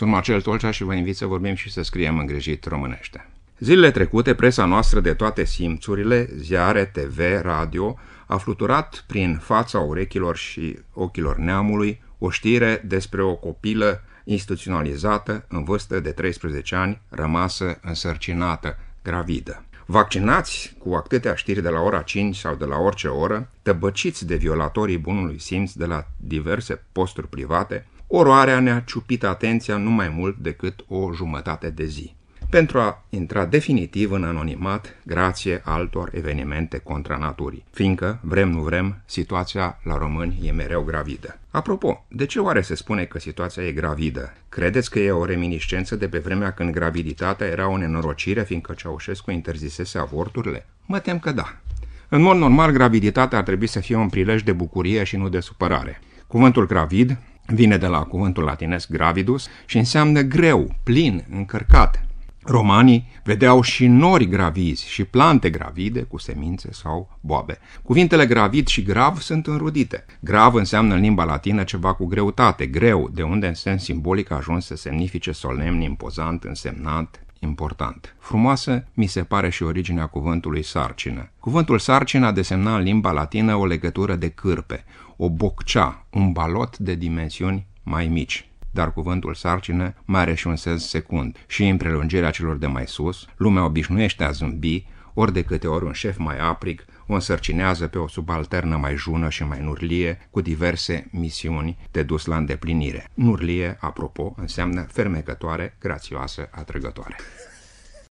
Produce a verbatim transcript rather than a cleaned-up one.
Sunt Marcel Tolcea și vă invit să vorbim și să scriem în Îngrijit Românește. Zilele trecute, presa noastră de toate simțurile, ziare, T V, radio, a fluturat prin fața urechilor și ochilor neamului o știre despre o copilă instituționalizată în vârstă de treisprezece ani, rămasă însărcinată, gravidă. Vaccinați cu atâtea știri de la ora cinci sau de la orice oră, tăbăciți de violatorii bunului simț de la diverse posturi private, oroarea ne-a ciupit atenția nu mai mult decât o jumătate de zi, pentru a intra definitiv în anonimat grație altor evenimente contra naturii, fiindcă, vrem nu vrem, situația la români e mereu gravidă. Apropo, de ce oare se spune că situația e gravidă? Credeți că e o reminiscență de pe vremea când graviditatea era o nenorocire, fiindcă Ceaușescu interzisese avorturile? Mă tem că da. În mod normal, graviditatea ar trebui să fie un prilej de bucurie și nu de supărare. Cuvântul gravid vine de la cuvântul latinesc gravidus și înseamnă greu, plin, încărcat. Romanii vedeau și nori gravizi și plante gravide cu semințe sau boabe. Cuvintele gravid și grav sunt înrudite. Grav înseamnă în limba latină ceva cu greutate, greu, de unde în sens simbolic a ajuns să semnifice solemn, impozant, însemnat, important. Frumoasă mi se pare și originea cuvântului sarcină. Cuvântul sarcină desemna în limba latină o legătură de cârpe, o boccea, un balot de dimensiuni mai mici. Dar cuvântul sarcină mai are și un sens secund și în prelungirea celor de mai sus, lumea obișnuiește a zâmbi, ori de câte ori un șef mai aprig o însărcinează pe o subalternă mai jună și mai nurlie cu diverse misiuni de dus la îndeplinire. Nurlie, apropo, înseamnă fermecătoare, grațioasă, atrăgătoare.